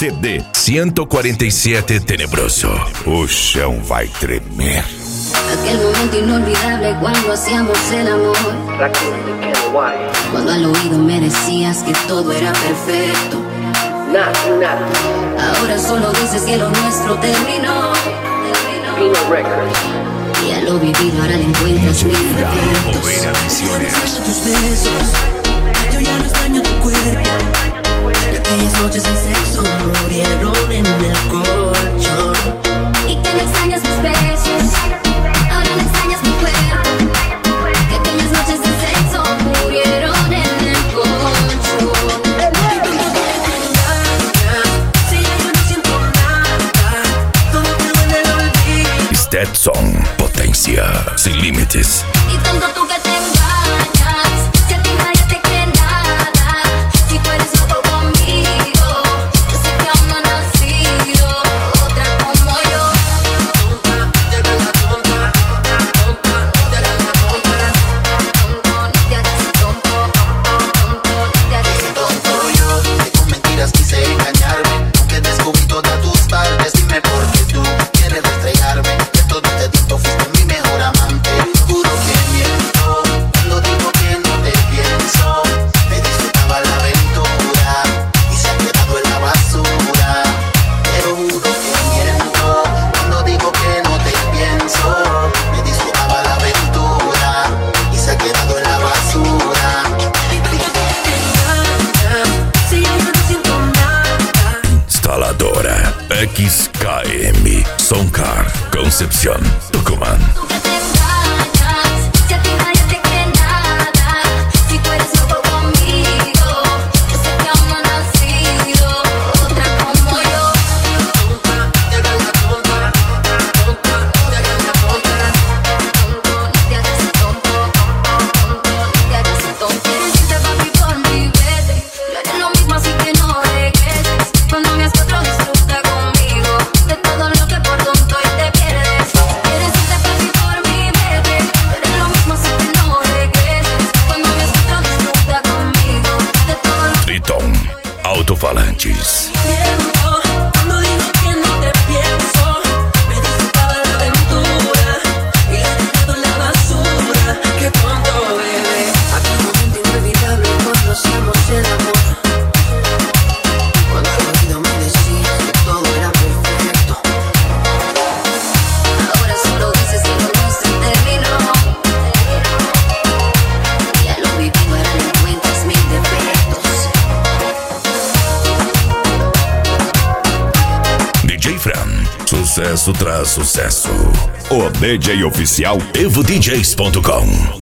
CD 147 Tenebroso. O chão vai tremer. Aquel momento inolvidable cuando hacíamos el amor. Cuando al oído me decías que todo era perfecto. Ahora solo dices que lo nuestro terminó. Y a lo vivido ahora le encuentras mil defectos. Ya no extraño tus besos, yo ya no extraño tu cuerpo. Y aquellas noches de sexo murieron en el colchón. Y que no extrañas mis besos, ahora no extrañas mi cuerpo. Que aquellas noches de sexo murieron en el colchón. Si ya yo no siento nada, todo quedó en el olvido. Stetson, potência sem limites. Y tanto tú que te engañas, si a ti nadie te cree nada. Si tú eres loco conmigo, yo sé que aún no ha nacido otra como yo. Con mentiras quise engañarme, aunque descubrí todas tus partes. Dime por qué tú quieres restregarme. De todo este tiempo fuiste mi mejor amante. Juro que miento cuando digo que no te pienso. Me disfrutaba la aventura y se ha quedado en la basura. Pero juro que miento cuando digo que no te pienso. Me disfrutaba la aventura y se ha quedado en la basura. Si ya yo no siento nada. Instaladora XKM Soncar Concepción, Tucumán. Tú que te engañas, si a ti nadie te cree nada. Si tú eres loco conmigo, yo sé que aún no ha nacido otra como yo. Felicita papi por mi vete. Yo haré lo mismo así que no regreses. Cuando me haces otro disfruta conmigo de todo lo que por tonto y te pierdes. Felicita papi por mi vete. Yo haré lo mismo así que no regreses. Cuando me haces otro disfruta conmigo de todo lo que Triton Altofalantes. Cuando digo que no te pienso, me disfrutaba la aventura y la he dejado en la basura. Qué tonto, bebé. Aquel momento inolvidable cuando hacíamos el amor. Cuando al oído me decías que todo era perfecto. ahora solo dices que lo nuestro terminó. Y a lo vivido ahora le encuentras mil defectos. DJ Fran, sucesso tras sucesso. O DJ oficial EvoDJs.com.